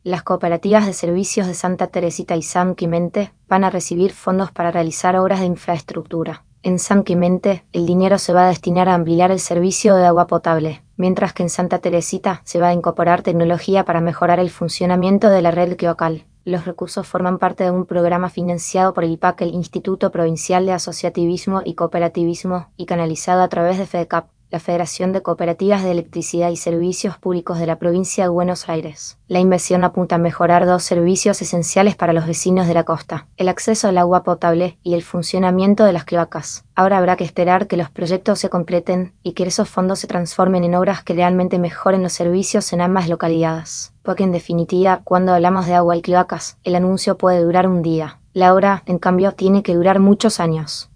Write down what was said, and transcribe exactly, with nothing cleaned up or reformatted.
Las cooperativas de servicios de Santa Teresita y San Clemente van a recibir fondos para realizar obras de infraestructura. En San Clemente, el dinero se va a destinar a ampliar el servicio de agua potable, mientras que en Santa Teresita se va a incorporar tecnología para mejorar el funcionamiento de la red cloacal. Los recursos forman parte de un programa financiado por el I P A C, el Instituto Provincial de Asociativismo y Cooperativismo, y canalizado a través de FEDECAP, la Federación de Cooperativas de Electricidad y Servicios Públicos de la Provincia de Buenos Aires. La inversión apunta a mejorar dos servicios esenciales para los vecinos de la costa: el acceso al agua potable y el funcionamiento de las cloacas. Ahora habrá que esperar que los proyectos se completen y que esos fondos se transformen en obras que realmente mejoren los servicios en ambas localidades. Porque en definitiva, cuando hablamos de agua y cloacas, el anuncio puede durar un día. La obra, en cambio, tiene que durar muchos años.